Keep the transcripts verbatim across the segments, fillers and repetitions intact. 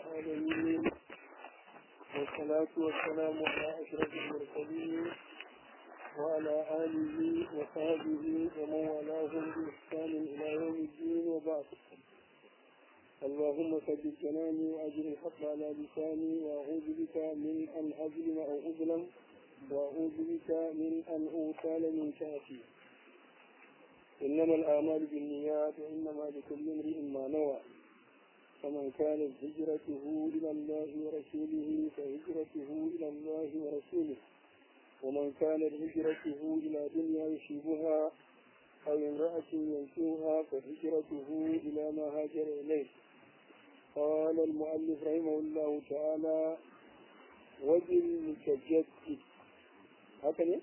العالمين والصلاة والسلام على أشرف المرسلين وعلى آله وصحبه ومن والاهم بإحسان إلى يوم الدين وبعد. اللهم ثبت جناني وأجر الحق على لساني وأعوذ بك من أن أظلم أو أظلم وأعوذ بك من أن أغتال من تحتي. إنما الأعمال بالنيات وإنما لكل امرئ ما نوى. فمن كانت هجرته إلى الله ورسوله فهجرته إلى الله ورسوله، ومن كانت هجرته إلى دنيا يصيبها أو امرأة ينكوها فهجرته إلى ما هاجر إليه. قال المؤلف رحمه الله تعالى: وبالمتجدد. هكذا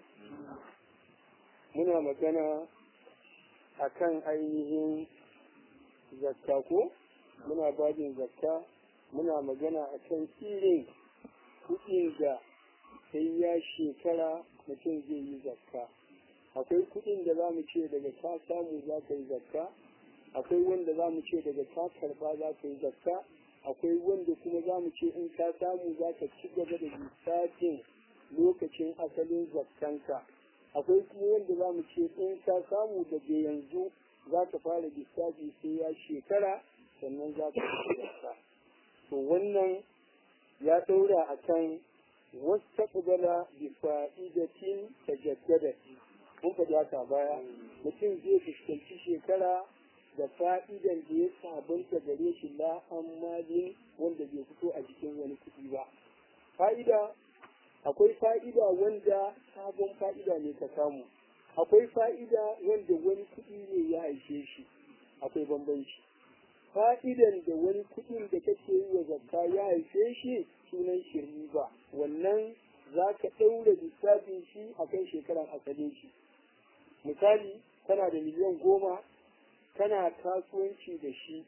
muna magana akan ainihin zakka ko muna bajin zakka muna magana akan irin kuɗin da sai ya shekara mutum zai yi zakka. Akwai kuɗin da za mu ce daga ka samu za ka yi zakka, akwai wanda za mu ce daga ka karɓa za ka yi zakka, akwai wanda kuma za mu ce in ka samu za ka ci gaba da lissafin lokacin asalin zakkanka, akwai kuma wanda za mu ce in ka samu daga yanzu za ka fara lissafi sai ya shekara sannan za ka yi zakka. To wannan ya ɗaura a kan wasu taɓugala da fa'idatin ta jaddada. Mun faɗi haka baya, mutum zai fuskanci shekara da fa'idan da ya sabunta gare shi la'ammalin wanda bai fito a jikin wani kuɗi ba. Fa'ida, akwai fa'ida wanda sabon fa'ida ne ka samu, akwai fa'ida wanda wani kuɗi ne ya haife shi, akwai bambanci. Fa'idan da wani kuɗin da kake yi wa zakka ya haife shi sunan shi riba, wannan za ka ɗaura lissafin shi a kan shekaran asalin shi. Misali, kana da miliyan goma, kana kasuwanci da shi,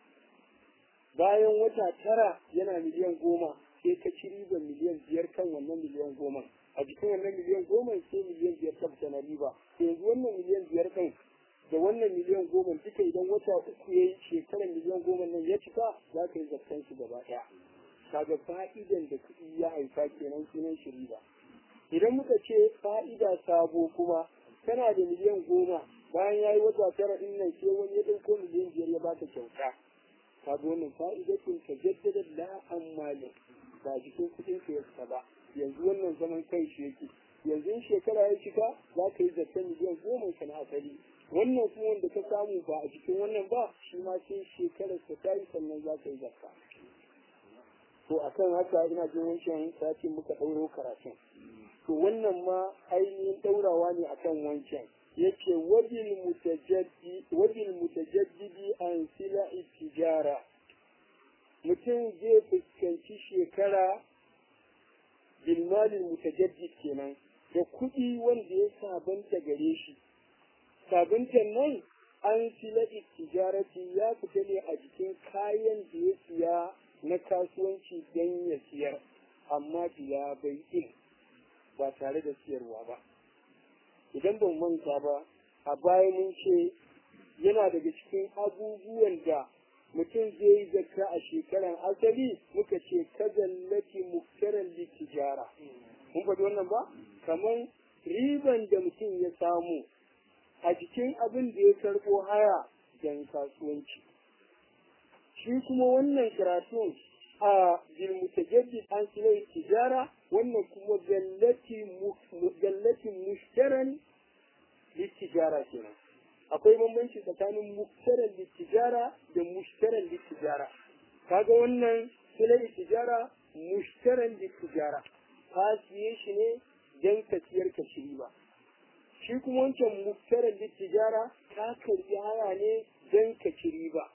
bayan wata tara yana miliyan goma, sai ka ci riban miliyan biyar kan wannan miliyan goma. A jikin wannan miliyan goma sai miliyan biyar ta fita na riba. Yanzu wannan miliyan biyar kan da wannan miliyan goma duka idan wata uku ya yi shekarar miliyan goma nan ya cika za ka yi zakkan shi gaba ɗaya. Kaga fa'idan da kuɗi ya haifa kenan sunan shi riba. Idan muka ce fa'ida sabo kuma kana da miliyan goma bayan ya yi wata tara ɗin nan sai wani ya ɗauko miliyan biyar ya baka kyauta. Kaga wannan fa'idatin ka jaddada la'ammalin ba jikin kuɗin ka ya ba. Yanzu wannan zaman kai shi yake. Yanzu in shekara ya cika za ka yi zakkan miliyan goma ka na asali. Wannan kuma wanda ka samu ba a cikin wannan ba shi ma sai shekarar ka ta yi sannan za ka yi zakka. To a kan haka ina jin wancan satin muka ɗauro karatun. To wannan ma ainihin ɗaurawa ne akan wancan. Yake wabil mutajaddi wabil mutajaddidi an sila tijara. Mutum zai fuskanci shekara bilmalin mutajaddid kenan da kuɗi wanda ya sabanta gare shi. Sabuntan nan an sila tijarati ya fita ne a jikin kayan da ya siya na kasuwanci don ya siyar, amma bila bai in ba tare da siyarwa ba. Idan ban manta ba, a baya mun ce yana daga cikin abubuwan da mutum zai yi zakka a shekaran asali muka ce kazallati muktaran litijara. Mun faɗi wannan ba? Kamar riban da mutum ya samu a jikin abin da ya karɓo haya don kasuwanci. Shi kuma wannan karatun a bilmutajaddid an silai tijara, wannan kuma gallatin mushtaran littijara kenan. Akwai bambanci tsakanin muktaran littijara da mushtaran littijara. Kaga wannan silai tijara mushtaran littijara, ka siye shi ne don ka siyar ka ci riba. Shi kuma wancan muktaran littijara ka karbi haya ne don ka ci riba.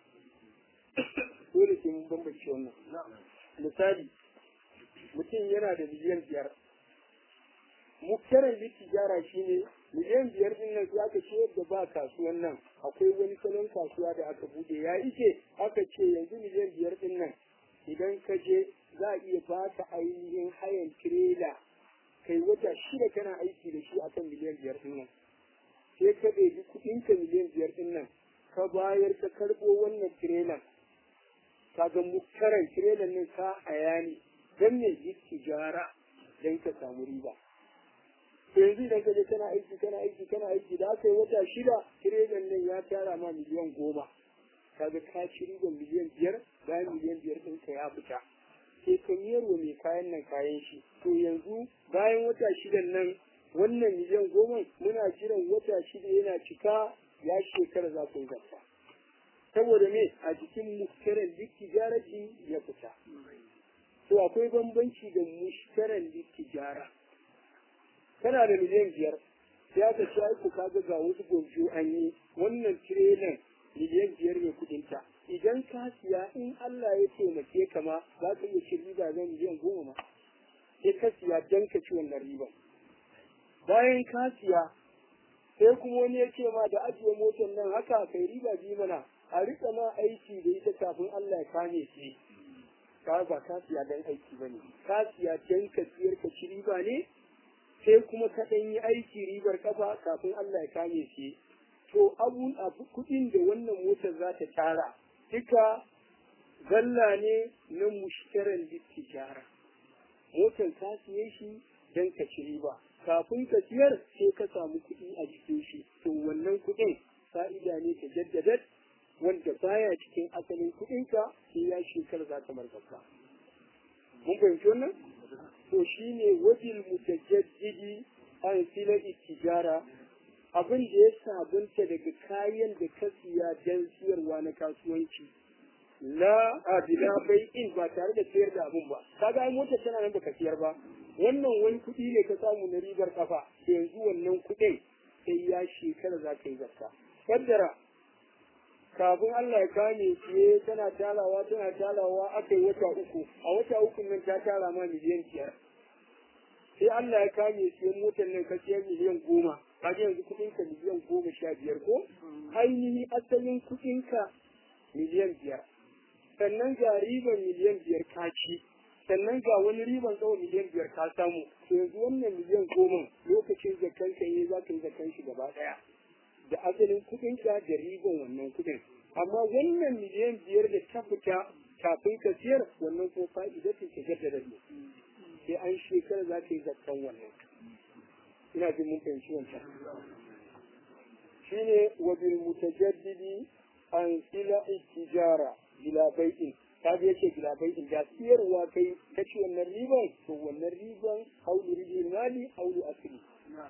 Dole sai mun bambance wannan. Misali, mutum yana da miliyan biyar. Muktaran littijara shi ne miliyan biyar din nan za ka ce yadda ba kasuwan nan akwai wani salon kasuwa da aka bude ya ike aka ce yanzu miliyan biyar din nan idan ka je za a iya baka ainihin hayan tirela kai wata shida kana aiki da shi akan miliyan biyar din nan. Sai ka ɗebi kuɗinka miliyan biyar din nan ka bayar ka karɓo wannan tirelan kaga muktaran tirelan nan ka ayani dan ne yi tijara dan ka samu riba. To yanzu idan ka je kana aiki kana aiki kana aiki da aka yi wata shida tirelan nan ya tara ma miliyan goma, kaga ka ci riban miliyan biyar, bayan miliyan biyar ɗinka ya fita. Sai ka miyarwa mai kayan nan kayan shi. To yanzu bayan wata shidan nan wannan miliyan goma muna jiran wata shida yana cika ya shekara za ku yi zakka. Saboda me a jikin mushtaran littijaraci ya fita. To akwai bambanci da mushtaran littijara. Kana da miliyan biyar, sai aka ci aiku kaga ga wasu gomjo an yi wannan tirelan miliyan biyar ne kudinta. Idan ka siya in Allah ya taimake ka ma za ka iya cin riba zan miliyan goma ma. Sai ka siya don ka ci wannan riba. Bayan ka siya sai kuma wani ya ce ma da ajiye motar nan haka kai riba bi mana a rika ma aiki da ita kafin Allah ya kame shi. Ka ba ka siya don aiki ba ne. Ka siya don ka siyar ka ci riba ne sai kuma ka ɗan yi aiki ribar kafa kafin Allah ya kame shi. To abun abu kuɗin da wannan motar za ta tara duka zalla ne na mushtaran littijara. Motar ka siye shi don ka ci riba. Kafin ka siyar sai ka samu kuɗi a jikin shi. To wannan kuɗin fa'ida ne ta jaddada wanda baya cikin asalin kuɗinka sai ya shekara za ta markaka. Mun fahimci wannan? To shine wajil mutajaddidi an sila tijara, abin da ya sabunta daga kayan da ka siya don siyarwa na kasuwanci. La a bila bai in ba tare da siyar da abin ba. Kaga ai mota tana nan baka siyar ba. Wannan wani kuɗi ne ka samu na ribar kafa. Yanzu wannan kuɗin sai ya shekara za ka yi zakka. Kaddara kafin Allah ya kame ciye tana talawa tana talawa aka yi wata uku. A wata uku nan ta tara ma miliyan biyar. Sai Allah ya kame ciye motar nan ka siyar miliyan goma. Kaga yanzu kuɗinka miliyan goma sha biyar ko? Ainihi asalin kuɗinka miliyan biyar. Sannan ga riban miliyan biyar ka ci. Sannan ga wani riban tsawon miliyan biyar ka samu. To yanzu wannan miliyan goma lokacin zakan ka yi za ka yi zakan shi gaba ɗaya. Da asalin kuɗinka da riban wannan kuɗin. Amma wannan miliyan biyar da ta fita kafin ka siyar wannan ko fa'ida ce ta jaddada ne. Sai an shekara za ka yi zakan wannan. Ina jin mun fahimci wancan. Shine wa bil mutajaddidi an sila tijara bila bai'in. Ka ga yake bila bai'in da siyarwa kai ta ci wannan riban to wannan riban haulu rijil mali haulu asli.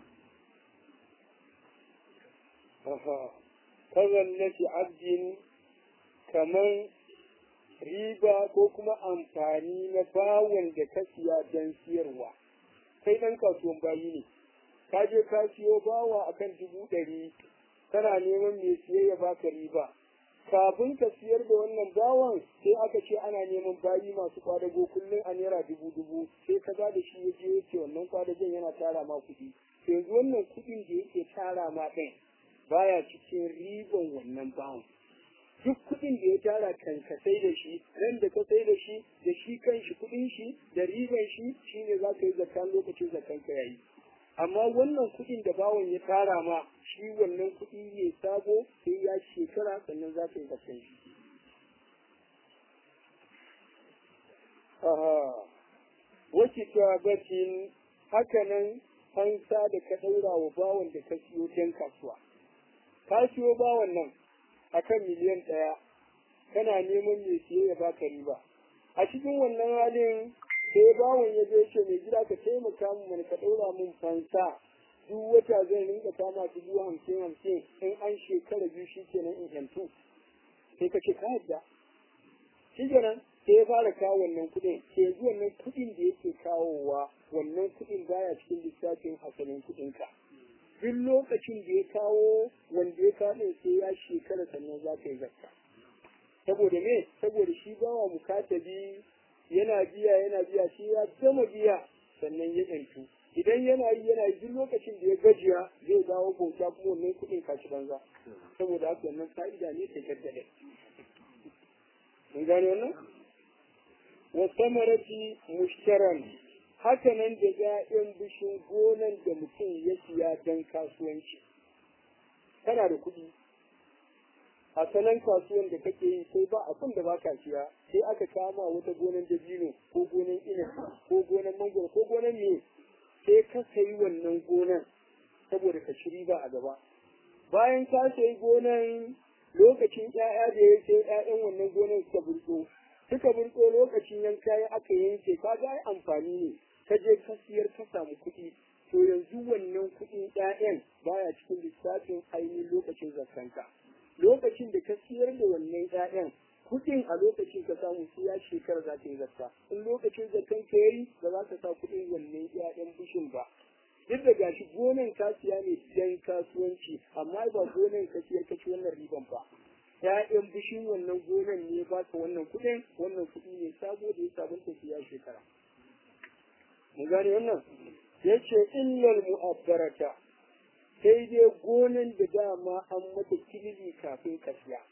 Aha. Kazan nake abdin kaman riba ko kuma amfani na bawon da ka siya don siyarwa. Kai ɗan kasuwan bayi ne. Ka je ka siyo bawa akan dubu ɗari, kana neman mai siye ya baka riba. Kafin ka siyar da wannan bawan sai aka ce ana neman bayi masu kwadago kullum a naira dubu dubu sai ka ba da shi ya je yake wannan kwadagon yana tara ma kuɗi. Yanzu wannan kuɗin da yake tara ma ɗin baya cikin riban wannan bawan. Duk kuɗin da ya tara kan ka sai da shi, ran da ka sai da shi da shi kan shi kuɗin shi da riban shi shine za ka yi zakan lokacin zakan ka yayi. Amma wannan kuɗin da bawon ya tara ma shi wannan kuɗi ne sabo sai ya shekara sannan za ka yi zakan shi. Aha, wace tabatin hakanan an sa da ka ɗaura wa bawon da ka siyo can kasuwa. Ka siyo bawon nan akan miliyan ɗaya, kana neman mai siye ya baka riba. A cikin wannan halin sai bawon ya zo ce mai gida ka taimaka min mana ka ɗaura min fansa duk wata zan rinka kama dubu hamsin hamsin in an shekara biyu shi kenan in yantu. Sai ka ce ka yadda. Shi kenan sai ya fara kawo wannan kuɗin, sai yanzu wannan kuɗin da yake kawowa wannan kuɗin baya cikin lissafin asalin kuɗinka. Duk lokacin da ya kawo wanda ya kawo sai ya shekara sannan za ka yi zakka. Saboda me? Saboda shi bawa mukatabi yana biya yana biya shi ya gama biya sannan ya ɗantu. Idan yana yi yana yi duk lokacin da ya gajiya zai dawo bauta kuma wannan kuɗin kaci banza. Saboda haka wannan fa'ida ne ta jaddada. Mun gane wannan? Wa samarati mushtaran. Haka nan da ‘ya'yan bishin gonan da mutum ya siya don kasuwanci. Kana da kuɗi, a sanan kasuwan da kake yi sai ba abin da baka siya sai aka kama wata gonan dabino ko gonan inabi ko gonan mangoro ko gonan me sai ka sayi wannan gonan saboda ka ci riba a gaba bayan ka sayi gonan lokacin ƴaƴa da ya sai ƴaƴan wannan gonan suka burko suka burko lokacin yanka ya aka yanke ka ga amfani ne ka je ka siyar ka samu kuɗi to yanzu wannan kuɗin ƴaƴan baya cikin lissafin ainihin lokacin zakkanka lokacin da ka siyar da wannan ƴaƴan kuɗin a lokacin ka samu sai ya shekara za ta yi zakka in lokacin zakkan ka yayi ba za ka sa kuɗin wannan ƴaƴan bishin ba duk da gashi gonan ka siya ne dan kasuwanci amma ba gonan ka siyar ka ci wannan riban ba ƴaƴan bishin wannan gonan ne ba ka wannan kuɗin wannan kuɗi ne sabo da ya sabunta siya shekara mun gane wannan yace illal mu'abbarata sai dai gonan da dama an mata kilili kafin ka siya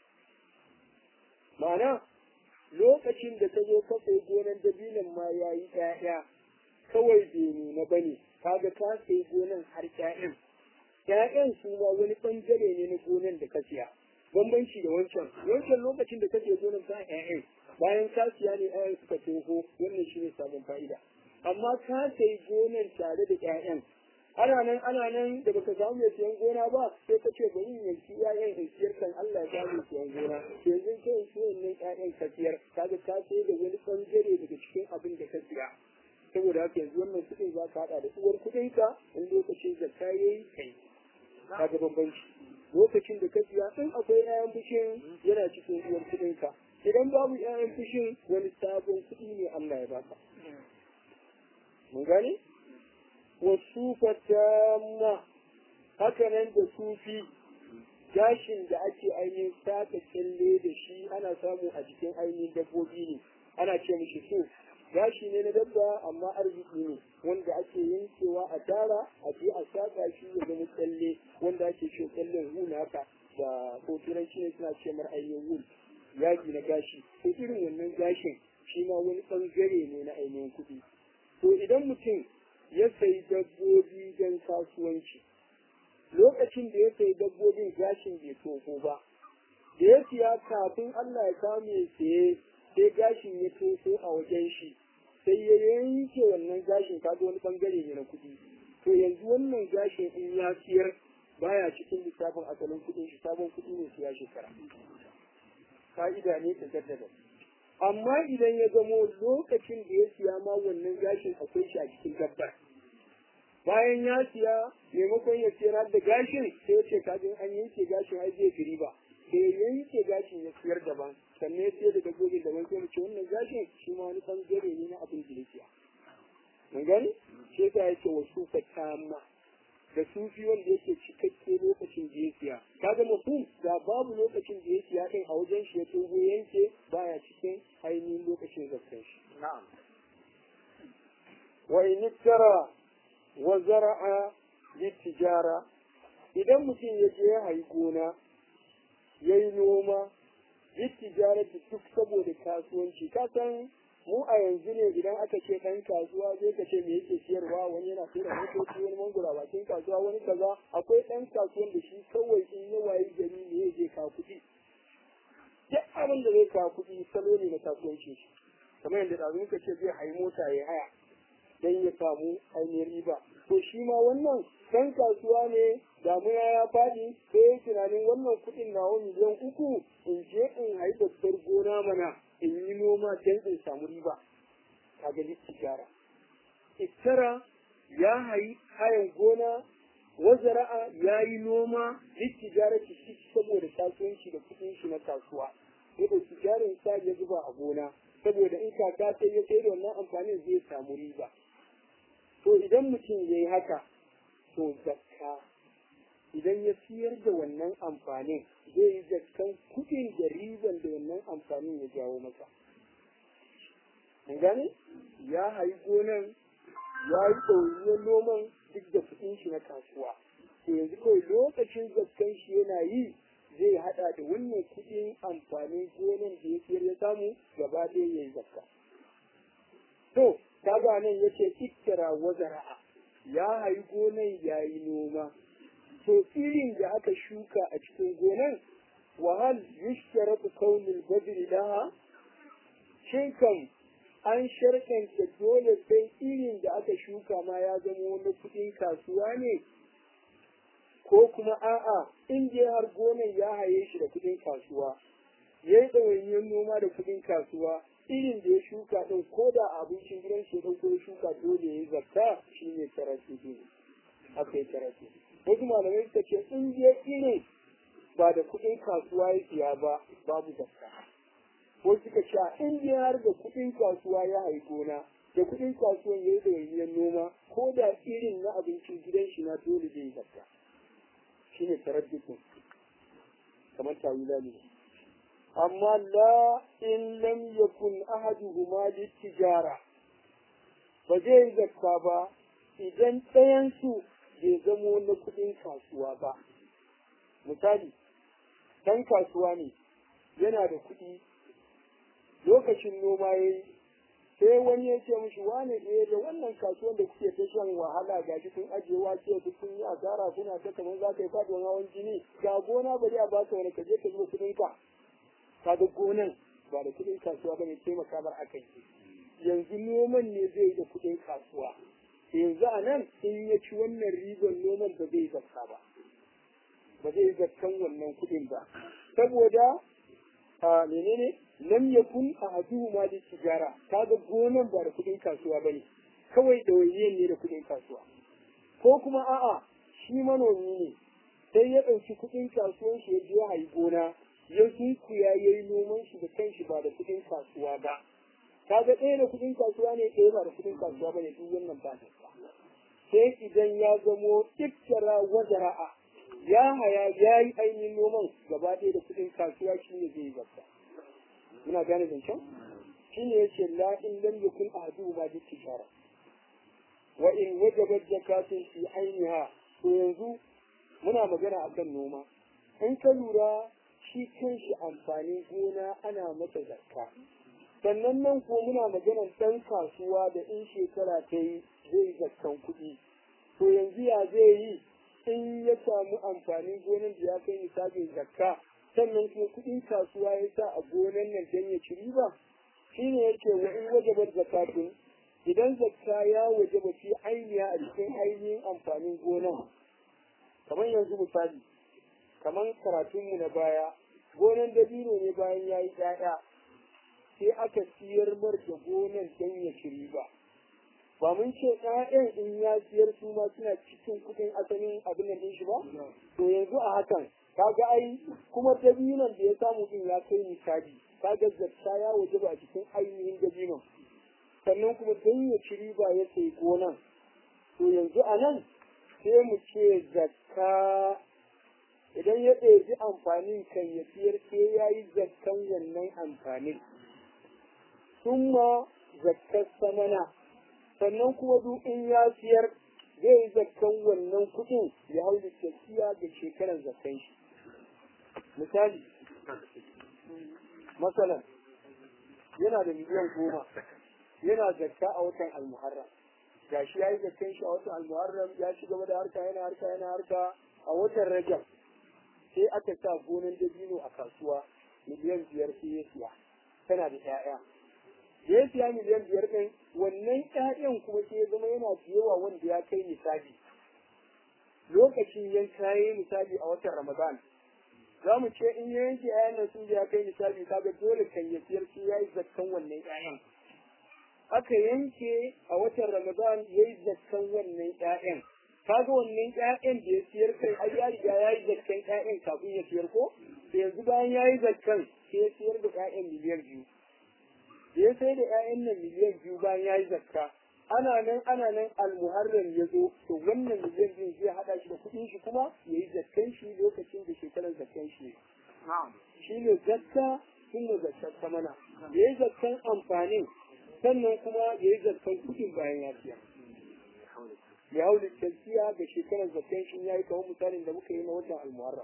ma'ana lokacin da ta zo ka sai gonan dabinan ma yayi ƴaƴa kawai bai nuna bane kaga ka sai gonan har ƴaƴan ƴaƴan su ma wani bangare ne na gonan da ka siya bambanci da wancan wancan lokacin da ka sai gonan ta ƴaƴan bayan ka siya ne ƴaƴan suka toho wannan shine sabon fa'ida amma ka sai gonan tare da ƴaƴan ana nan ana nan da baka samu mai siyan gona ba sai ka ce bari in yanki ƴaƴan in siyar kan Allah ya samu siyan gona to yanzu kai su wannan ƴaƴan ka siyar kaga ka sai da wani bangare daga cikin abin da ka siya saboda haka yanzu wannan kuɗin za ka haɗa da uwar kuɗin ka in lokacin da ka yi kai kaga bambanci lokacin da ka siya in akwai ƴaƴan fushin yana cikin uwar kuɗin ka idan babu ƴaƴan fushin wani sabon kuɗi ne Allah ya baka mun gane wasu fatamma haka nan da sufi gashin da ake ainihin saka kyalle da shi ana samu a jikin ainihin dabbobi ne ana ce mishi su gashi ne na dabba amma arziki ne wanda ake yankewa a tara a je a saka shi ya zama kyalle wanda ake ce kyallen wul haka da ko turanci ne suna ce mar ainihin wul yaji na gashi to irin wannan gashin shi ma wani bangare ne na ainihin kuɗi to idan mutum ya sayi dabbobi don kasuwanci lokacin da ya sayi dabbobin gashin bai toho ba da ya siya kafin Allah ya kame saye sai gashin ya toho a wajen shi sai ya yanke wannan gashin kaga wani bangare ne na kuɗi to yanzu wannan gashin in ya siyar baya cikin lissafin asalin kuɗin shi sabon kuɗi ne siya shekara ka'ida ne ta jaddada amma idan ya zamo lokacin da ya siya ma wannan gashin akwai shi a cikin dabbar bayan ya siya maimakon ya siyar da gashin sai ya ce kajin an yanke gashin ai zai fi riba sai ya yanke gashin ya siyar daban sannan ya siyar da dabbobin daban sai mu ce wannan gashin shi ma wani bangare ne na abin da ya siya mun gani sai ka yake wasu fatama da sufi wanda yake cikakke lokacin da ya siya kaga mutum da babu lokacin da ya siya din a wajen shi ya togo yanke baya cikin ainihin lokacin zakkan shi na'am wa in tara wa zara'a litijara idan mutum ya je ya hayi gona yayi noma litijara duk saboda kasuwanci ka san mu a yanzu ne idan aka ce ɗan kasuwa zai ka ce me yake siyarwa wani yana sayar da motoci wani mangura bakin kasuwa wani kaza akwai ɗan kasuwan da shi kawai in ya wayi gari ne ya je ka kuɗi duk abin da zai ka kuɗi salo ne na kasuwanci shi kamar yadda ɗazu ka ce zai hayi mota ya haya dan ya samu ainihin riba to shi ma wannan ɗan kasuwa ne damuna ya faɗi sai ya tunanin wannan kuɗin nawa miliyan uku in je in hayi babbar gona mana in yi noma don in samu riba a ga tijara. Ittara ya hayi hayan gona, wazara'a ya yi noma tijara ci shi saboda kasuwanci da kuɗin shi na kasuwa. Yadda tijarin sa ya zuba a gona saboda in kaka sai ya sai da wannan amfanin zai samu riba. To idan mutum ya yi haka, to zakka idan ya siyar da wannan amfanin zai yi zakkan kuɗin da riban da wannan amfanin ya jawo masa. Mun gane? Ya hayi gonan, ya yi ɗauriyar noman duk da kuɗin shi na kasuwa. To yanzu kawai lokacin zakkan shi yana yi zai haɗa da wannan kuɗin amfanin gonan da ya siyar ya samu gaba ɗaya ya yi zakka. To, kaga nan ya ce ittara wa zara'a ya hayi gonan ya yi noma. To irin da aka shuka a cikin gonan wa hal yushtaratu kaunul badri laha shin kan an sharkanta dole sai irin da aka shuka ma ya zama wani kuɗin kasuwa ne ko kuma a'a in je har gonan ya haye shi da kuɗin kasuwa ya yi ɗawainiyar noma da kuɗin kasuwa irin da ya shuka ɗin ko da abincin gidan shi ɗin ko ya shuka dole ya yi zakka shi ne karatu ne aka yi karatu wasu malamai suka ce in je irin ba da kuɗin kasuwa ya siya ba babu zakka ko suka ce in je har da kuɗin kasuwa ya hayi gona da kuɗin kasuwan ya yi ɗawainiyar noma ko da irin na abincin gidan shi na dole zai yi zakka shi ne taraddukun kamar tawila ne amma la in lam yakun ahaduhuma litijara ba zai yi zakka ba idan ɗayan su bai zamo na kuɗin kasuwa ba misali ɗan kasuwa ne yana da kuɗi lokacin noma yayi sai wani ya ce mishi wane eh da wannan kasuwan da kuke ta shan wahala ga shi kun ajiye wace duk kun yi asara kuna ta kamar za ka yi faɗuwar hawan jini ga gona bari a baka wani ka je ka zuba kuɗin ka ka ga gonan ba da kuɗin kasuwa ba ne taimaka bar aka yi yanzu noman ne zai yi da kuɗin kasuwa yanzu a nan in ya ci wannan ribar noman ba zai zakka ba ba zai zakkan wannan kuɗin ba saboda a menene lam yakun ahaduhuma li tijara kaga gonan ba da kudin kasuwa bane kawai dawayen ne da kudin kasuwa ko kuma a'a shi manomi ne sai ya dauki kudin kasuwan shi ya je hayi gona ya sunkuya yayi noman shi da kanshi ba da kudin kasuwa ba kaga ɗaya da kudin kasuwa ne ɗaya ba da kudin kasuwa bane duk wannan ba sai idan ya zamo iftara wajara'a ya haya ya yi ainihin noman gaba ɗaya da kudin kasuwa shi ne zai yi zakka muna gane zancen shi ne yace la in lam yakun ahadu ma bi tijara wa in wajabat zakatun fi ainiha to yanzu muna magana akan noma in ka lura shi kanshi amfanin gona ana masa zakka sannan nan ko muna maganar ɗan kasuwa da in shekara ta yi zai zakkan kuɗi to yanzu ya zai yi in ya samu amfanin gonan da ya kai nisabin zakka sannan kuma kuɗin kasuwa ya sa a gonan nan don ya ci riba shi ne yake wa in wajabar zakatun idan zakka ya wajaba fi ainiya a cikin ainihin amfanin gonan kamar yanzu misali kamar karatunmu na baya gonan dabino ne bayan ya yi ƴaƴa sai aka siyar mar da gonan don ya ci riba ba mun ce ƴaƴan in ya siyar su ma suna cikin kuɗin asalin abin nan ɗin shi ba to yanzu a hakan kaga ai kuma dabinon da ya samu din ya kai misali kaga zakka ya wajaba a cikin ainihin dabinon sannan kuma don ya ci riba ya sai gonan to yanzu a nan sai mu ce zakka idan ya ɗebi amfanin kan ya siyar sai ya yi zakkan wannan amfanin summa zakkar samana sannan kuma duk in ya siyar zai yi zakkan wannan kuɗin ya hau da tafiya da shekarar zakkan shi misali masalan yana da miliyan goma yana zakka a watan almuharram ga shi ya yi zakkan shi a watan almuharram ya ci gaba da harka yana harka yana harka a watan rajab sai aka sa gonan dabino a kasuwa miliyan biyar sai ya siya tana da 'ya'ya da ya siya miliyan biyar ɗin wannan ƴaƴan kuma sai ya zama yana da yawa wanda ya kai misali lokacin yanka ya yi misali a watan ramadan za mu ce in ya yanke ƴaƴan nan sun ya kai misali kaga dole kan ya siyar sai ya yi zakkan wannan ƴaƴan aka yanke a watan ramadan ya yi zakkan wannan ƴaƴan kaga wannan ƴaƴan da ya siyar kai ai ya riga ya yi zakkan ƴaƴan kafin ya siyar ko da yanzu bayan ya yi zakkan sai ya siyar da ƴaƴan miliyan biyu da ya sai da ƴaƴan nan miliyan biyu bayan ya yi zakka ana nan ana nan almuharram ya zo to wannan miliyan biyu zai haɗa shi da kuɗin shi kuma ya yi zakkan shi lokacin da shekarar zakkan shi shi ne zakka sun ne zakkan samana ya yi zakkan amfanin sannan kuma ya yi zakkan kuɗin bayan ya siya ya hau da tafiya da shekarar zakkan shi ya yi kamar misalin da muka yi na watan almuharram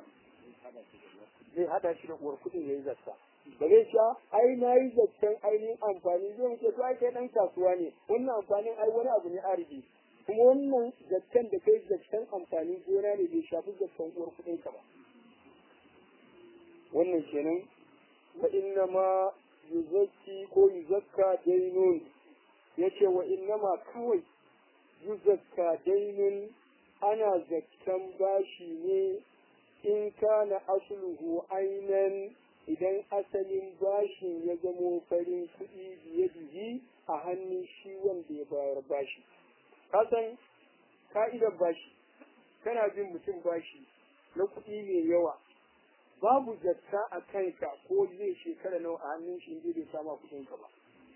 zai haɗa shi da uwar kuɗin ya yi zakka ba zai sha ai na yi zaccen ainihin amfani zai muke to ai kai ɗan kasuwa ne wannan amfanin ai wani abu ne arziki kuma wannan zaccen da kai zaccen amfanin gona ne bai shafi zaccen uwar kuɗin ka ba wannan kenan. wa inna ma yuzakki ko yuzakka dainun, yace wa inna ma kawai yuzakka dainun ana zakkan bashi ne in kana asluhu ainan, idan asalin bashin ya zamo farin kuɗi biye biyi a hannun shi wanda ya bayar bashi. Kasan ka'idar bashi, kana bin mutum bashi na kuɗi mai yawa, babu zakka a kanka ko zai shekara nawa a hannun shi inda bai sama kuɗin ka ba,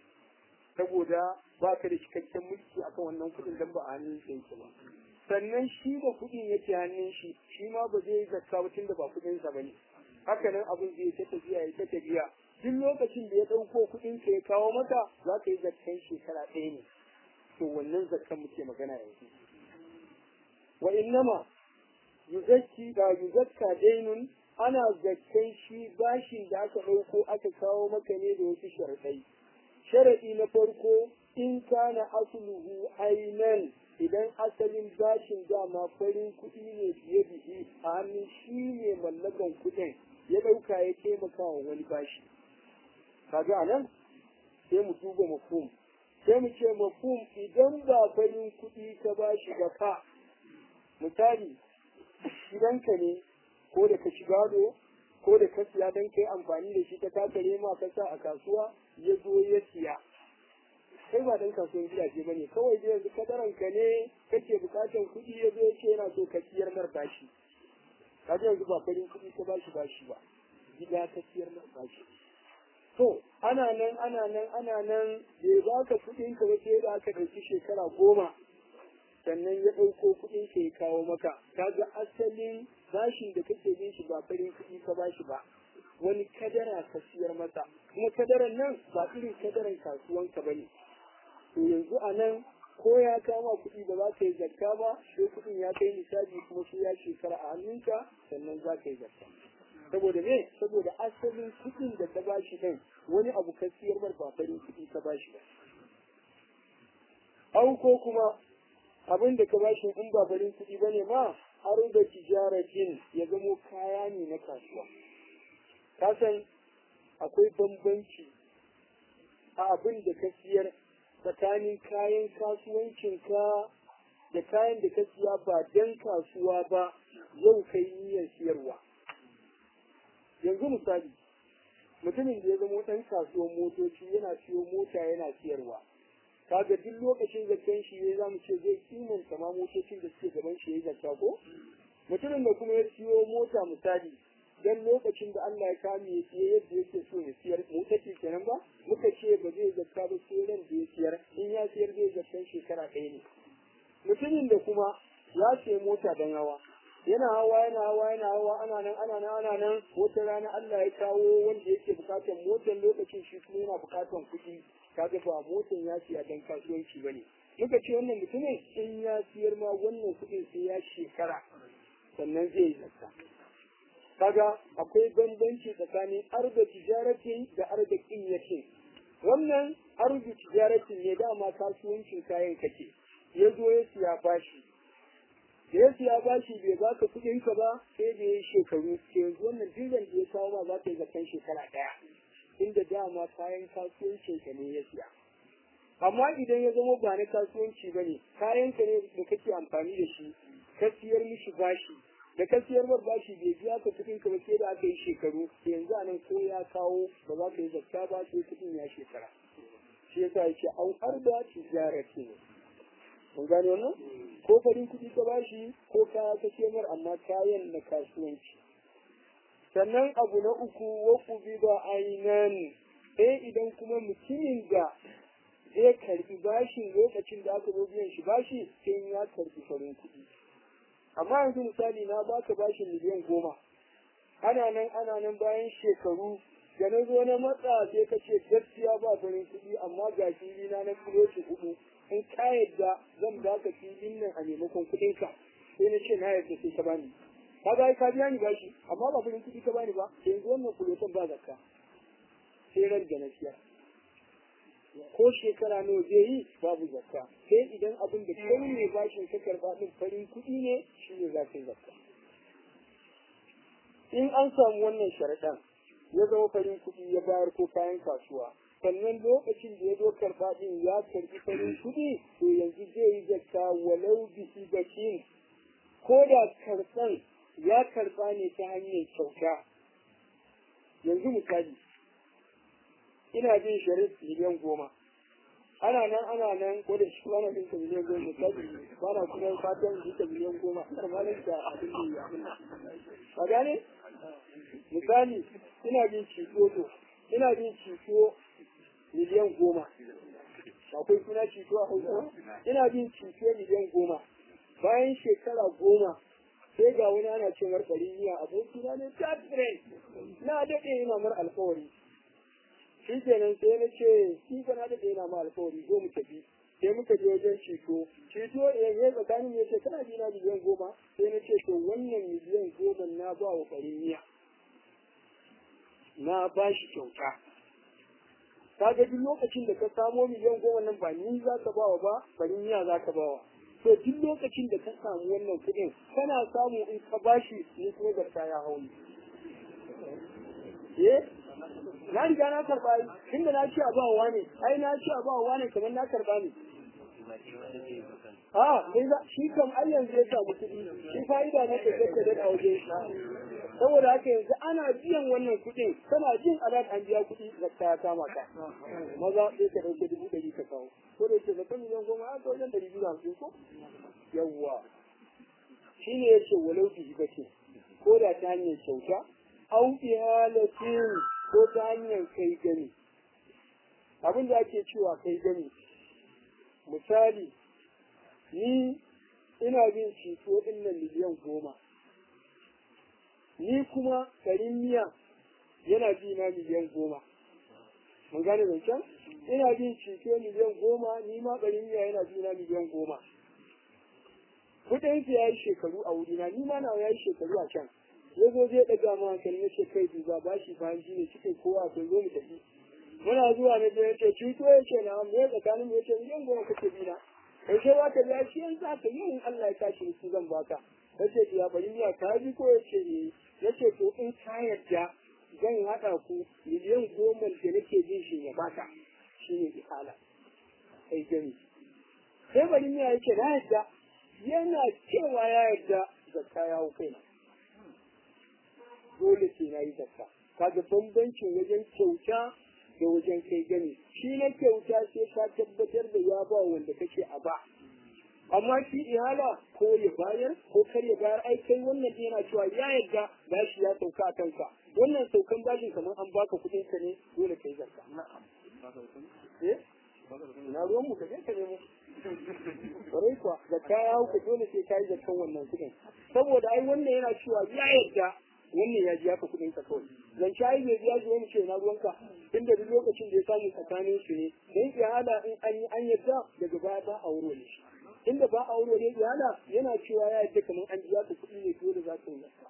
saboda ba ka da cikakken mulki akan wannan kuɗin dan ba a hannun shi yake ba. Sannan shi ba kuɗin yake hannun shi, shi ma ba zai zakka ba tunda ba kuɗin sa bane. Haka nan abin zai ta tafiya ya ta tafiya, duk lokacin da ya ɗauko kuɗin ka ya kawo maka za ka yi zakkan shekara ɗaya ne. To wannan zakkan muke magana yanzu. Wa innama yuzakki da yuzakka dainun, ana zakkan shi bashin da aka ɗauko aka kawo maka ne da wasu sharaɗai. Sharaɗi na farko, in kana asluhu ainan, idan asalin bashin dama farin kuɗi ne biye biye a hannun shi ne mallakan kuɗin ya ɗauka ya taimaka wa wani bashi. Kaga a nan sai mu duba mafhum, sai mu ce mafhum idan ba farin kuɗi ka bashi ba ka, misali gidanka ne ko da ka shiga do ko da ka siya don kai amfani da shi ta kakare ma ka sa a kasuwa ya zo ya siya, kai ba dan kasuwan gidaje bane, kawai dai yanzu kadaran ka ne kake bukatar kuɗi ya zo ya ce yana so ka siyar mar bashi. Kaje yanzu ba farin kuɗi ka bashi bashi ba, gida ka siyar mar bashi. To ana nan ana nan ana nan bai baka kuɗin ka ba sai da aka ɗauki shekara goma sannan ya ɗauko kuɗin ka ya kawo maka. Kaga asalin bashin da kake bin shi ba farin kuɗi ka bashi ba, wani kadara ka siyar masa, kuma kadaran nan ba irin kadaran kasuwanka bane. To yanzu a nan ko ya kama kuɗi ba za ka yi zakka ba, sai kuɗin ya kai misali kuma sai ya shekara a hannunka sannan za ka yi zakka. Saboda me? Saboda asalin kuɗin da ka bashi ɗin wani abu ka siyar mar ba farin kuɗi ka bashi ba. Au ko kuma abin da ka bashi in ba farin kuɗi ba ne ma, aro da tijaratin ya zamo kaya ne na kasuwa. Ka san akwai bambanci a abin da ka siyar tsakanin kayan kasuwancinka da kayan da ka siya ba don kasuwa ba, yau kai niyyar siyarwa. Yanzu misali, mutumin da ya zama ɗan kasuwan motoci yana siyo mota yana siyarwa, kaga duk lokacin zakkan shi ne zamu ce zai kimanta ma motocin da suke gaban shi ya zakka ko? Mutumin da kuma ya siyo mota misali, dan lokacin da Allah ya kame ya siya yadda yake so ya siyar, mota ce kenan ba, muka ce ba zai zakka ba sai ran da ya siyar, in ya siyar zai zakkan shekara ɗaya ne. Mutumin da kuma ya siya mota dan hawa, yana hawa yana hawa yana hawa ana nan ana nan ana nan wata rana Allah ya kawo wanda yake bukatar motar lokacin shi kuma yana bukatar kuɗi, kaga ba motar ya siya dan kasuwanci bane. Muka ce wannan mutumin in ya siyar ma wannan kuɗin sai ya shekara sannan zai yi zakka. Kaga akwai bambanci tsakanin arda tijaratin da arda qiyyatin. Wannan arda tijaratin ne dama kasuwancin kayan kake, ya zo ya siya bashi, da ya siya bashi bai baka kuɗin ka ba sai da ya shekaru, sai yanzu wannan dilan da ya kawo ma za ka yi zakkan shekara ɗaya, inda dama kayan kasuwancin ka ne ya siya. Amma idan ya zama ba na kasuwanci ba ne, kayan ka ne da kake amfani da shi, ka siyar mishi bashi, da ka siyar mar bashi bai biya ka kuɗin ka ba sai da aka yi shekaru, yanzu a nan ko ya kawo ba za ka yi zakka ba sai kuɗin ya shekara. Shi yasa yake au arda tijarati ne. Mun gane wannan? Ko farin kuɗi ka bashi ko kaya ka siyar mar amma kayan na kasuwanci. Sannan abu na uku wa ba ainan, eh idan kuma mutumin da zai karbi bashin lokacin da aka zo biyan shi bashi sai ya karbi farin kuɗi. Amma yanzu misali na baka bashin miliyan goma, ana nan ana nan bayan shekaru da na zo na matsa sai ka ce gaskiya ba farin kuɗi amma ga fili na na kilo shi hudu, in ka yadda zan baka filin nan a maimakon kuɗinka, sai na ce na yadda sai ka bani. Ka ga ka biya ni bashi amma ba farin kuɗi ka bani ba, sai yanzu wannan kulotan ba zakka sai ran da na siya. Ko shekara nawa zai yi babu zakka, sai idan abin da kai ne bashin ka karba din farin kuɗi ne shi ne za ka yi zakka. In an samu wannan sharaɗan ya zama farin kuɗi ya bayar ko kayan kasuwa, sannan lokacin da ya zo karɓa ɗin ya karɓi farin kuɗi, to yanzu zai yi zakka walau bisi bakin, ko da karɓan ya karɓa ne ta hanyar kyauta. Yanzu misali, ina bin sharif miliyan goma, ana nan ana nan ko da shi ana bin ka miliyan goma, misali ba na kuma fatan bin ka miliyan goma, har ma nan da abin da ya abin ba gane? Misali, ina bin cito to, ina bin cito miliyan goma, akwai suna cito a hausa, ina bin cito miliyan goma, bayan shekara goma sai ga wani ana ce mar ɗari miya abokina ne ta friend na daɗe ina mar alkawari, shi kenan sai na ce shi ka na daɗe ina mar alkawari zo mu tafi, sai muka je wajen ceto ceto ya tsakanin ya ce kana bina miliyan goma, sai na ce to wannan miliyan goma na ba wa ɗari miya na ba shi kyauta. Kaga duk lokacin da ka samo miliyan goma nan ba ni za ka bawa ba, bari miya za ka bawa. To duk lokacin da ka samu wannan kuɗin kana samu in ka bashi ni kuma garta ya hau ni. Eh? Na riga na karɓa yi, tunda na ci a bawa ne, ai na ci a bawa ne kamar na karɓa ne. A, shi kam ai yanzu ya samu kuɗi, shi fa'ida na ƙaƙƙa da a waje. Saboda haka yanzu ana biyan wannan kuɗin, kana jin alat an biya kuɗi zakka ya kama ka. Maza sai ka ɗauke dubu ɗari ka kawo. Ko da yake zakka miliyan goma a ta wajen ɗari biyu da hamsin ko? Yawwa. Shi ne ya ce walau bi hibatin, ko da ta hanyar kyauta, au bi halatin ko ta hanyar kai gani. Abin da ake cewa kai gani. Misali, ni ina bin cito ɗin nan miliyan goma. Ni kuma garin miya yana bi na miliyan goma. Mun gane zancen? Ina bin cito miliyan goma, ni ma garin miya yana bi na miliyan goma. Kuɗinsa ya yi shekaru a wurina, ni ma nawa ya yi shekaru a can. Ya zo zai ɗaga ma hankali na ce kai duba ba shi bayan shi ne cikin kowa sai zo mu tafi. Muna zuwa na biyu ce cito ya ce na me tsakanin ya ce miliyan goma kake bi na. Kai sai wata biya shi yanzu haka yin Allah ya tashi su zan baka. Ya ce ya bari miya ka bi ko ya ce ne. Ya ce to in ka yarda zan haɗa ku miliyan goma da nake bin shi ya baka shi ne ihala kai gani. Sai bari miya ya ce na yarda yana cewa ya yarda zakka ya hau kaina. Dole sai na yi zakka. Kaga bambancin wajen kyauta da wajen kai gani. Shi na kyauta sai ka tabbatar da ya ba wanda kake a ba. Amma shi ihala ko ya bayar ko kar ya bayar ai kai wannan yana cewa ya yarda bashi ya sauka a kanka. Wannan saukan bashin kamar an baka kuɗin ka ne dole kai zakka. Na'am. Eh? Na ruwan mu ka je ka nemo. Bare kuwa zakka ya hauka dole sai kai zakkan wannan kuɗin. Saboda ai wannan yana cewa ya yarda wannan ya ji haka kuɗin ka kawai. Zan ci ai bai biya ji wani ce na ruwanka. Inda duk lokacin da ya samu tsakanin su ne. Dan ihala in an yi an yarda daga baya ba a wuro ne shi. Inda ba a wuro ne yana yana cewa ya yadda kamar an biya ka kuɗi ne dole za ka yi zakka.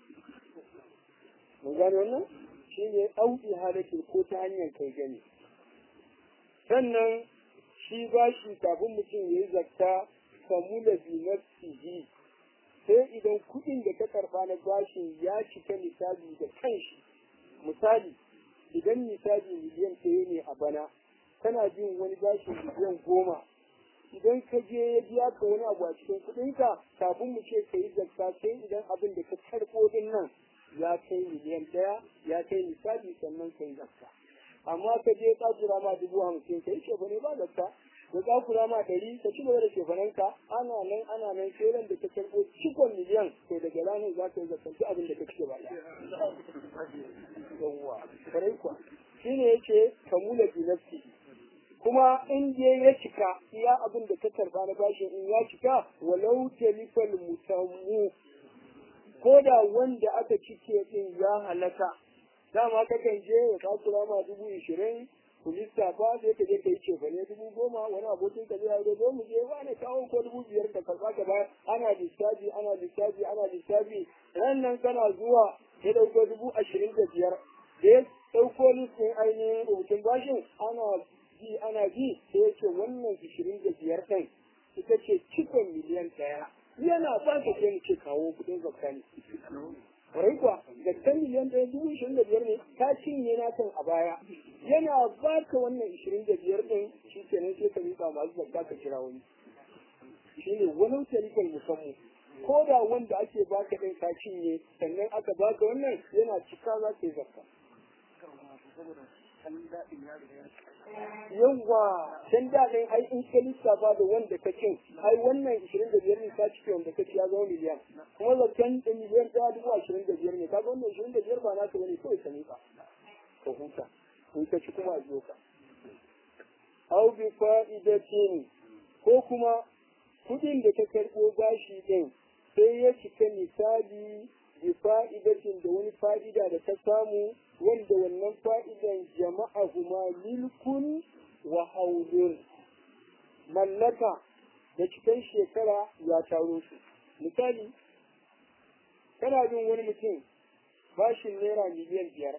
Mun gane wannan? Shi ne auki halakin ko ta hanyar kai gani. Sannan shi ba shi kafin mutum ya yi zakka kamula bi nafsihi. Sai idan kuɗin da ka karɓa na bashin ya cika misali da kanshi. Misali, idan misali miliyan ɗaya ne a bana, kana bin wani bashin miliyan goma. Idan ka je ya biya ka wani abu a cikin kuɗinka kafin mu ce ka yi zakka sai idan abin da ka karɓo din nan ya kai miliyan ɗaya ya kai misali sannan ka yi zakka. Amma ka je tsakura ma dubu hamsin ka yi shefane ba zakka da tsakura ma ɗari ka ci gaba da shefanenka ana nan ana nan sai ran da ka karɓo cikon miliyan to daga ranar za ka yi zakka duk abin da ka ci gaba ɗaya. Yawwa, karai kuwa. Shi ne yake kamula bi nafsi. Kuma in je ya cika iya abin da ka karba na bashin in ya cika walau talifal musammu ko da wanda aka cike din ya halaka dama kakan je ya kakura ma dubu ishirin ku lissafa sai ka je ka yi cefane dubu goma wani abokin ka zai haɗe zo mu je wani kawo ko dubu biyar ka karɓa ka bayar ana lissafi ana lissafi ana lissafi ran nan kana zuwa ya ɗauko dubu ashirin da biyar da ya ɗauko listin ainihin rubutun bashin ana ji ana ji sai ya ce wannan ishirin da biyar ɗin ita ce cikon miliyan ɗaya yana ba ka sai mu ce kawo kuɗin zakka ne kwarai kuwa zakkan miliyan ɗaya dubu ishirin da biyar ne ka cinye na kan a baya yana baka wannan ishirin da biyar ɗin shi kenan sai ka miƙa masu zakka ka kira wani shi ne wani tarikar musamman ko da wanda ake baka ɗin ka cinye sannan aka baka wannan yana cika za ka yi zakka yawwa can daɗin ai in ka lissafa da wanda ka cin ai wannan ishirin da biyar ne ka cike wanda ka ci ya zama miliyan kuma zaton da miliyan ɗaya dubu ashirin da biyar ne ka ga wannan ishirin da biyar ba naka bane kawai ka miƙa ka huta in ka ci kuma a biyo ka au bi fa'idatin ko kuma kuɗin da ka karɓo bashi ɗin sai ya cika misali bi fa'idatin da wani fa'ida da ta samu wanda wannan fa'idan jama'a huma milkun wa haulun mallaka da cikin shekara ya taro su misali kana bin wani mutum bashin naira miliyan biyar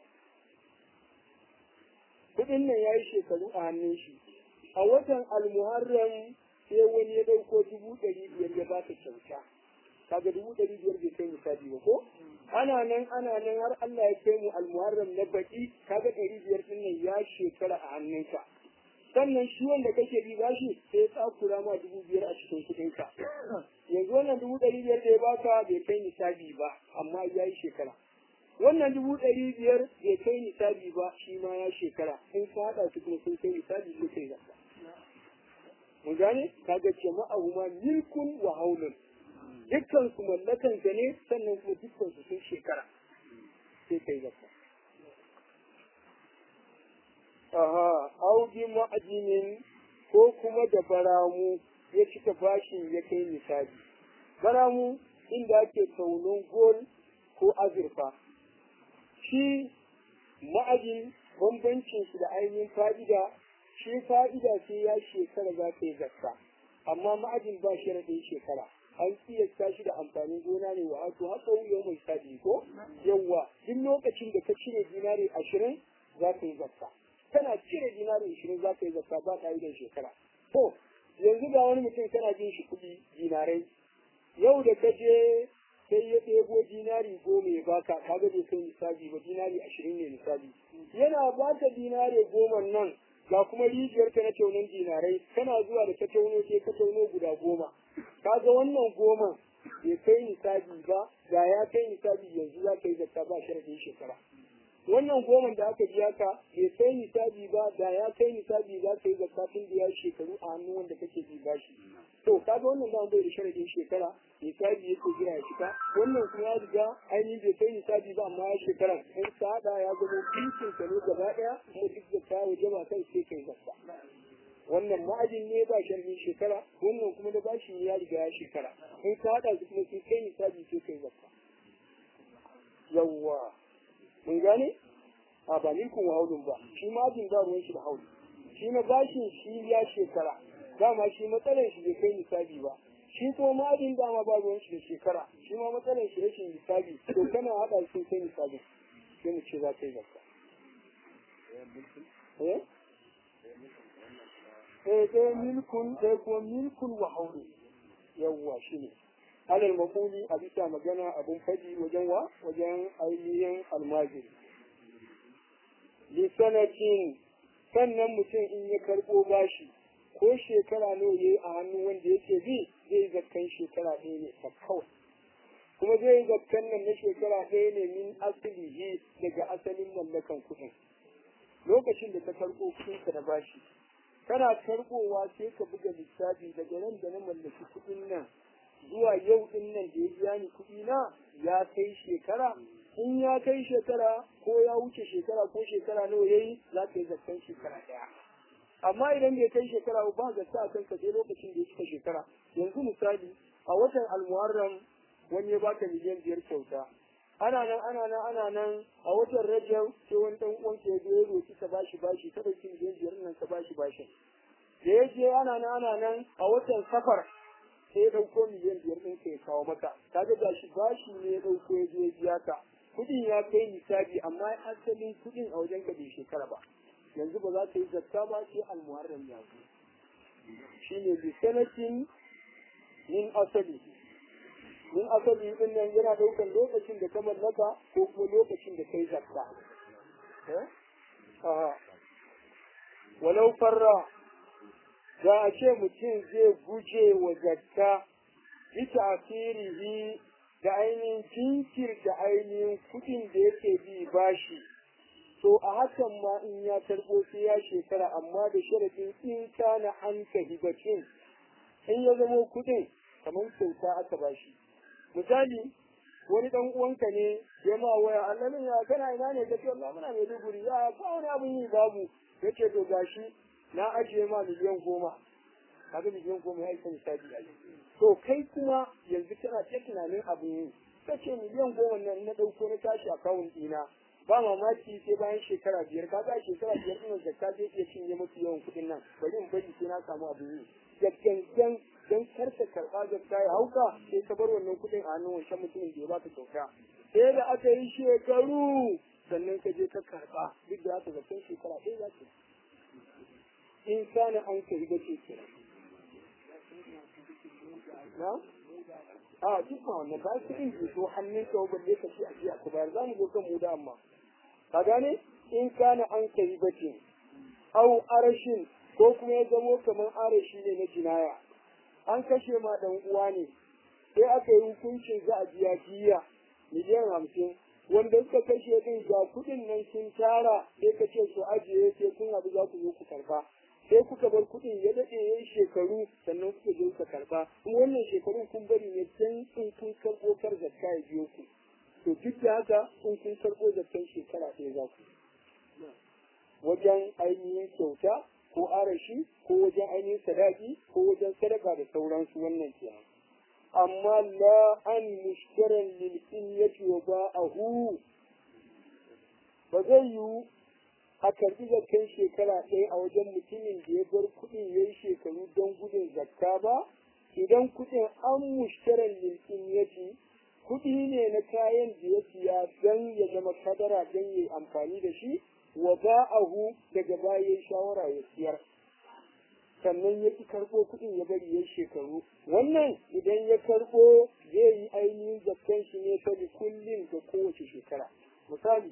kudin nan ya yi shekaru a hannun shi a watan almuharram sai wani ya dauko dubu ɗari biyar ya baka kyauta kaga dubu ɗari biyar bai kai misali ba ko ana nan ana nan har Allah ya kai mu almuharram na baki kaga ɗari biyar din nan ya shekara a hannunka sannan shi wanda kake bi bashi sai ya tsakura ma dubu biyar a cikin kuɗinka yanzu wannan dubu ɗari biyar da ya baka bai kai misali ba amma ya yi shekara wannan dubu ɗari biyar bai kai misali ba shi ma ya shekara in ka haɗa su kuma sun kai misali sai kai zakka mun gane kaga jama'a huma milkun wa haulun dukkan su mallakan ka ne sannan kuma dukkan su sun shekara sai kai zakka aha audi ma'ajinin ko kuma da baramu ya cika bashin ya kai misali baramu inda ake taunin gol ko azurfa shi ma'ajin bambancin shi da ainihin fa'ida shi fa'ida sai ya shekara za ta yi zakka amma ma'ajin ba shi raɗin shekara an kiyasta shi da amfanin gona ne wa wato haka yau mai sadi ko yawa duk lokacin da ka cire dinari ashirin za ka yi zakka kana cire dinari ashirin za ka yi zakka ba ƙa'idar shekara to yanzu ga wani mutum kana jin shi kuɗi dinarai yau da ka je sai ya ɗebo dinari goma ya baka kaga bai kai misali ba dinari ashirin ne misali yana baka dinari goma nan ga kuma rijiyar ka na taunin dinarai kana zuwa da ka tauno sai ka tauno guda goma kaga wannan goma bai kai nisabi ba da ya kai nisabi yanzu za ka yi zakka ba sharadin shekara wannan goman da aka biya ka bai kai nisabi ba da ya kai nisabi za ka yi zakka tun da ya shekaru a hannun wanda kake bi bashi to kaga wannan da bai da sharadin shekara nisabi yake jira ya cika wannan kuma ya riga ainihin bai kai nisabi ba amma ya shekara in ka hada ya zama bisin ka ne gaba daya kuma duk da ta waje ba kai sai kai zakka wannan ma'ajin ne ba sharadin shekara wannan kuma da bashi ne ya riga ya shekara in ka hada su kuma sai kai nisabi sai kai zakka yawwa mun gane a ba milkun wa haulun ba shi ma'ajin ba ruwan shi da haulu shi na bashin shi ya shekara dama shi matsalar shi bai kai nisabi ba shi kuma ma'ajin dama ba ruwan shi da shekara shi ma matsalar shi rashin nisabi to kana hada su kai nisabi sai mu ce za ka yi zakka eh eh dai milkun dai kuma milkun wa haulu yawwa shi ne alal maquli a bisa magana abun faɗi wajen wa wajen ainihin almajiri lisanatin sannan mutum in ya karɓo bashi ko shekara nawa yayi a hannun wanda yake bi zai zakkan shekara ɗaya ne ta kawai kuma zai zakkan nan na shekara ɗaya ne min asalihi daga asalin mallakan kuɗin lokacin da ka karɓo kuɗinka da bashi kana karɓowa sai ka buga lissafi daga nan da na mallaki kuɗin nan zuwa yau din nan da ya biya ni kuɗi na ya kai shekara in ya kai shekara ko ya wuce shekara ko shekara nawa yayi za ka yi zakkan shekara ɗaya amma idan bai kai shekara ba zakka a kanka sai lokacin da ya cika shekara yanzu misali a watan almuharram wani ya baka miliyan biyar kyauta ana nan ana nan ana nan a watan rajab sai wani dan uwan ke je ya roki ka bashi bashi ka dauki miliyan biyar nan ka bashi bashin da ya je ana nan ana nan a watan safar sai ya ɗauko miliyan biyar ɗin ka ya kawo maka kaga ga shi bashi ne ya ɗauko ya je biya ka kuɗin ya kai nisabi amma asalin kuɗin a wajen ka bai shekara ba yanzu ba za ka yi zakka ba sai almuharram ya zo shine bi sanatin min asali min asali din nan yana daukan lokacin da ka mallaka ko kuma lokacin da kai zakka eh aha walau farra da a ce mutum zai guje wa zakka bi ta'sirihi da ainihin jinkir da ainihin kuɗin da yake bi bashi to a hakan ma in ya tarbo sai ya shekara amma da sharadin in kana an ka hibacin in ya zamo kuɗin kamar kyauta aka bashi misali wani dan uwanka ne ya ma waya Allah ne ya kana ina ne kace Allah muna mai duguri ya ba wani abin yi babu yace to gashi na ajiye ma miliyan goma kaga miliyan goma ya isa misali a to kai kuma yanzu kana ta tunanin abin yi kace miliyan goma nan na dauko na tashi akawun ɗina ba mamaki sai bayan shekara biyar kaga shekara biyar ɗin zakka zai iya cinye mafi yawan kuɗin nan bari in bari sai na samu abin yi yakkankan don karka karɓa zakka ya hauka sai ka bar wannan kuɗin a hannun wancan mutumin da ya baka kyauta sai da aka yi shekaru sannan ka je ka karɓa duk da haka zakkan shekara ɗaya za ka in kana an ka riga ce ke na a duk ma wannan ba su in zo hannun ka balle ka ce a ji a ka bayar za mu zo kan mu da amma ka gane in kana an ka riga ce au arashin ko kuma ya zamo kamar arashi ne na jinaya an kashe ma dan uwa ne sai aka yi hukuncin za a biya jiya miliyan hamsin wanda suka kashe din ga kudin nan sun tara sai ka ce su ajiye sai kun abu za ku zo ku karba sai kuka bar kudin ya dade yayin shekaru sannan kuka je ku karba kuma wannan shekarun kun bari ne dan in kun karbo kar zakka ya biyo ku to duk da haka in kun karbo zakkan shekara ɗaya za ku wajen ainihin kyauta ko arashi ko wajen ainihin sadaki ko wajen sadaka da sauransu wannan kenan amma la an mushtaran lil qinyati wa ba'ahu ba zai yiwu a karbi zakkan shekara ɗaya a wajen mutumin da ya bar kuɗin ya yi shekaru don gudun zakka ba idan kuɗin an mushtaran lil qinyati kuɗi ne na kayan da ya siya don ya zama kadara don ya yi amfani da shi wa ba'ahu daga bayan shawara ya siyar sannan ya ki karɓo kuɗin ya bari ya shekaru wannan idan ya karɓo zai yi ainihin zakkan shi ne ta kullum da kowace shekara misali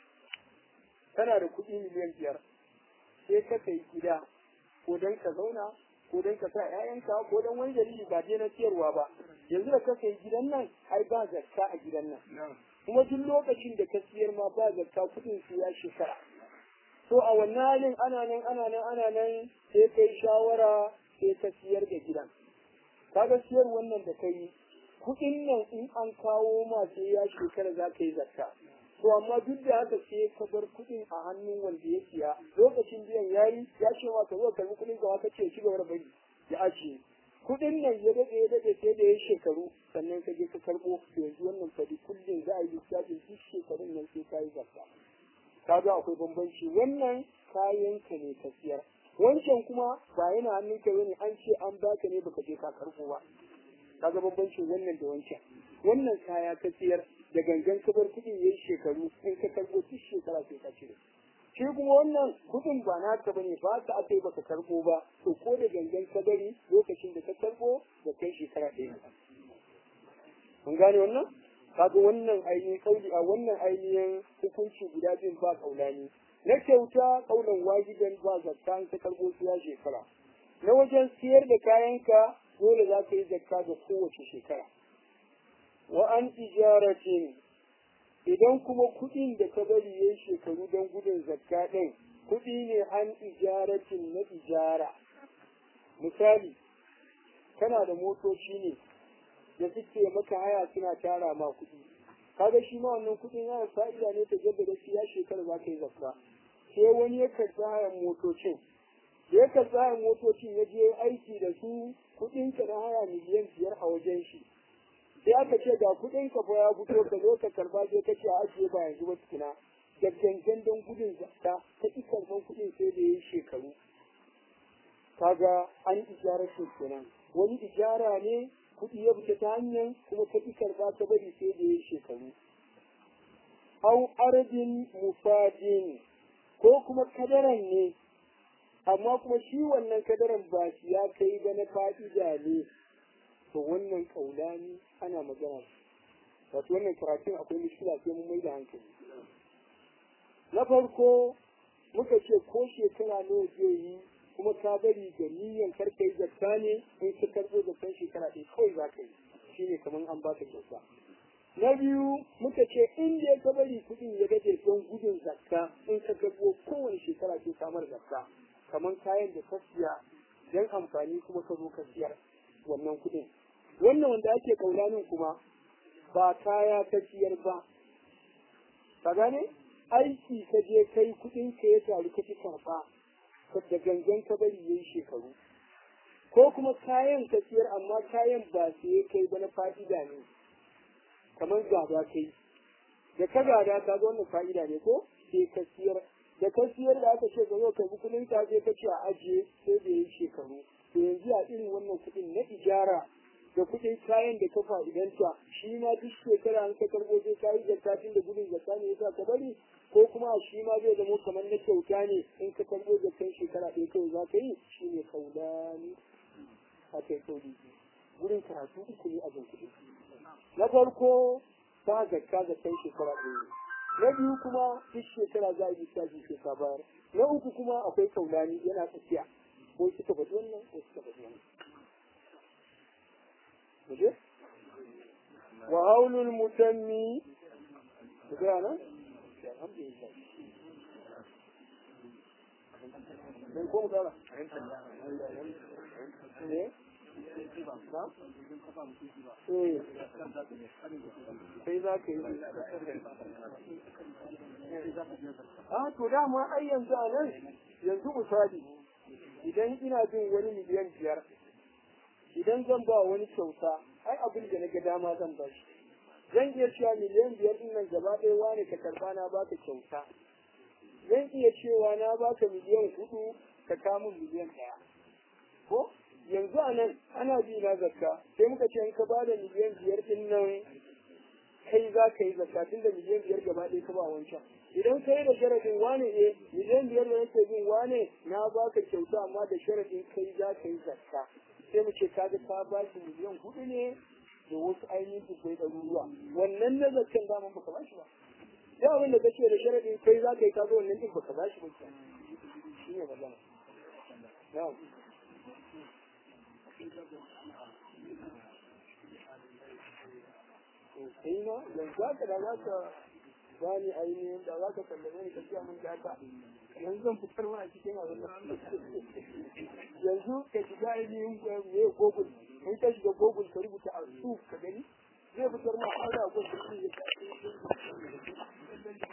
kana da kuɗi miliyan biyar sai ka kai gida ko don ka zauna ko don ka sa ƴaƴanka ko don wani dalili ba dai na siyarwa ba yanzu da ka kai gidan nan ai ba zakka a gidan nan kuma duk lokacin da ka siyar ma ba zakka kuɗin su ya shekara to a wannan halin ana nan ana nan ana nan sai kai shawara sai ka siyar da gidan kaga siyar wannan da kai kuɗin nan in an kawo ma sai ya shekara za ka yi zakka to amma duk da haka sai ka bar kuɗin a hannun wanda ya siya lokacin biyan yayi ya ce wa ka zo karbi kuɗin ka ka ce shi gaba da bari ya ajiye kuɗin nan ya dade ya dade sai da ya shekaru sannan ka je ka karɓo yanzu wannan fadi kullum za a yi lissafin duk shekarun nan sai ka yi zakka kaga akwai bambanci wannan kayan ka ne ka siyar wancan kuma ba yana hannun ka bane an ce an baka ne baka je ka karɓo ba kaga bambancin wannan da wancan wannan kaya ka siyar da gangan ka bar kuɗin yayi shekaru in ka karɓo duk shekara sai ka cire shi kuma wannan kuɗin ba naka bane ba ka akai baka karɓo ba to ko da gangan ka bari lokacin da ka karɓo da kai shekara ɗaya mun gane wannan kaga wannan ainihin kauli a wannan ainihin hukunci guda biyun ba kaulani na kyauta kaulan wajiban ba zakka in ka karɓo su ya shekara na wajen siyar da kayanka dole za ka yi zakka ga kowace shekara wa an ijaratin idan kuma kuɗin da ka bari yayin shekaru don gudun zakka ɗin kuɗi ne an ijaratin na ijara misali kana da motoci ne da suke maka haya suna tara ma kuɗi kaga shi ma wannan kuɗin yana fa'ida ne ta jaddada shi ya shekara za ka yi zakka sai wani ya karɓi hayan motocin da ya karɓi hayan motocin ya je aiki da su kuɗin ka na haya miliyan biyar a wajen shi sai aka ce ga kuɗin ka fa ya fito ka zo ka karba sai ka ce a ajiye ba yanzu ba tukuna da gangan don gudun zakka ka ƙi karɓan kuɗin sai da ya yi shekaru kaga an ijara shi kenan wani ijara ne kuɗi ya fita ta hanyar kuma ka ƙi karɓa ka bari sai da ya yi shekaru au ardin mufadin ko kuma kadaran ne amma kuma shi wannan kadaran ba shi ya kai ba na fa'ida ne to wannan kaulani ana magana wato wannan karatun akwai mushkila sai mun mai da hankali. Na farko muka ce ko shekara nawa zai yi kuma ka bari da niyyar karka yi zakka ne in ka karɓo zakkan shekara ɗaya kawai za ka yi shine kamar an baka kyauta. Na biyu muka ce in dai ka bari kuɗin ya gaje don gudun zakka in ka karɓo kowane shekara ke samar zakka kamar kayan da ka siya don amfani kuma ka zo ka siyar wannan kuɗin. Wannan wanda ake kaulanin kuma ba kaya ka siyar ba, ka gane aiki ka je kai kuɗin ka ya taru ka ci karɓa da gangan ka bari yayi shekaru, ko kuma kayan ka siyar amma kayan ba sai kai ba na fa'ida ne kamar gada kai da ka gada ka ga wannan fa'ida ne ko sai ka siyar da ka siyar da aka ce ka zo ka bi kuɗin ka je ka ce a ajiye sai da yayi shekaru. To yanzu a irin wannan kuɗin na ijara da kuɗin kayan da ka fa'idanta shi ma duk shekara an ka karɓo sai ka yi zakka tun da gudun zakka ne yasa ka bari, ko kuma shi ma zai zama kamar na kyauta ne in ka karɓo zakkan shekara ɗaya kawai za ka yi shi ne kaulani a kai kauli. Wurin karatu uku ne a jin kuɗi. Na farko ta zakka zakkan shekara ɗaya. Na biyu kuma duk shekara za a yi lissafi sai ka bayar. Na uku kuma akwai kaulani yana tsakiya. Ko suka faɗi wannan ko suka faɗi wannan. Muje? Wa haulul mutammi ga nan? Alhamdulillah. Dan ko mutala? Ne? Ba? Eh. Sai za ka yi. Ah, to dama ai yanzu a nan yanzu misali idan ina bin wani miliyan biyar idan zan ba wani kyauta ai abin da na ga dama zan ba shi. Zan iya cewa miliyan biyar din nan gaba ɗaya wani ka karɓa na baka kyauta. Zan iya cewa na baka miliyan hudu ka kamun miliyan ɗaya. Ko yanzu a nan ana bi na zakka sai muka ce in ka ba da miliyan biyar din nan kai za ka yi zakka tun da miliyan biyar gaba ɗaya ka ba wancan. Idan kai da sharadin wane ne miliyan biyar da nake bin wane na baka kyauta amma da sharadin kai za ka yi zakka. Sai mu ce kaga ka ba shi miliyan hudu ne da wasu ainihin dubbai ɗaruruwa wannan na zakkan daman baka ba shi ba. Sai abin da kace da sharadin kai za ka yi kaga wannan din baka ba shi ba ke. Shi ne magana. Na'am. Sai na yanzu haka da za ka bani ainihin da za ka sallame ni ka ce min data yanzu zan fitar ma a cikin abin yanzu ka shiga ainihin me Google in ka shiga Google ka rubuta a su ka gani zai fitar ma a da Google